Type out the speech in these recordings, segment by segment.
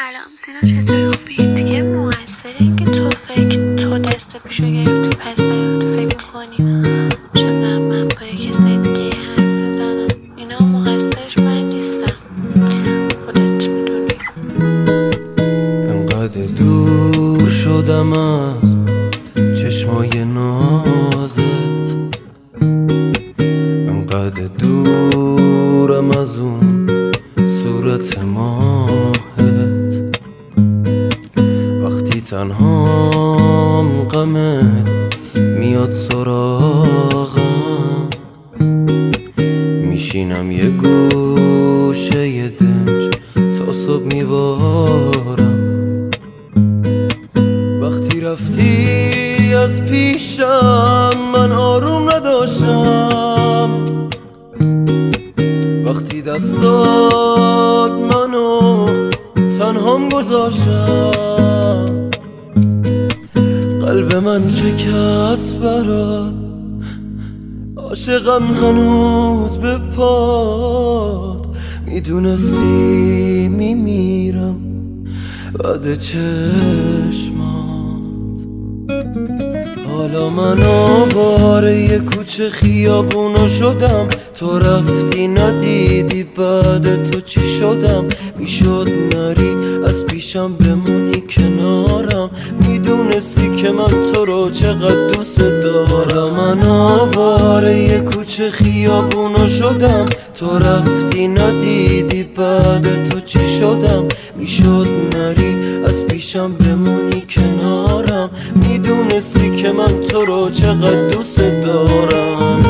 سلام سینا، چطوری؟ خوبی؟ دیگه مقصر این که تو دست پیشو گرفتی پس نیفتی فکر کنی چون من با یه کسی دیگه حرف بزنم. اینا مقصرش من نیستم، خودت میدونی. انقدر دور شدم از چشمای نازت، انقدر دورم از اون صورت ماهت. وقتی تنهام غمت میاد سراغم، میشینم یه گوشه یه دنج تا صبح میبارم. وقتی رفتی از پیشم من آروم نداشتم، وقتی دستات منو تنهام گذاشتم. قلب من شکست برات، عاشقم هنوز به پات. میدونستی میمیرم بعد چشمات. حالا من آواره یه کوچه خیابونو شدم، تو رفتی ندیدی بعد تو چی شدم. میشد نری از پیشم بمونی کنارم، میدونستی که من تو رو چقدر دوست دارم. حالا من آواره یه کوچه خیابونو شدم، تو رفتی ندیدی بعد تو چی شدم. میشد نری از پیشم بمونی کنارم، میدونستی که من تو رو چقدر دوست دارم.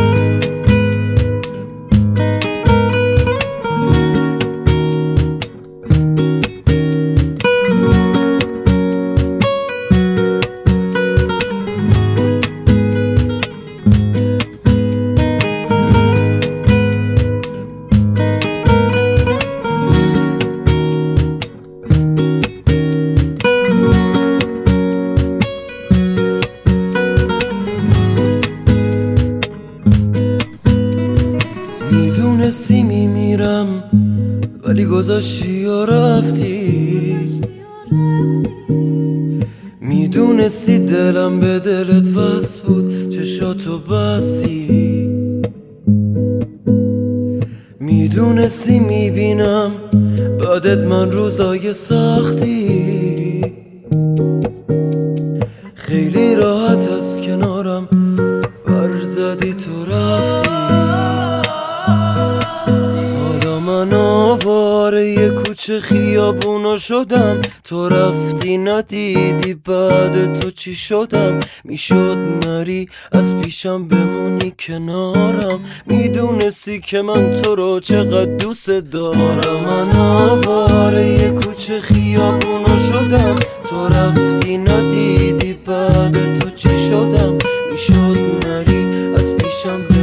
میدونستی میمیرم ولی گذاشتی و رفتی، میدونستی دلم به دلت وصل بود چشاتو بستی، میدونستی میبینم بعدت من روزای سختی. خیلی راحت از کنارم ورزدی تو رفتی. من آواره یه کوچه خیابونو شدم، تو رفتی ندیدی بعد تو چی شدم. میشد نری از پیشم بمونی کنارم، میدونستی که من تو رو چقدر دوست دارم. من آواره یه کوچه خیابونو شدم، تو رفتی ندیدی بعد تو چی شدم. میشد نری از پیشم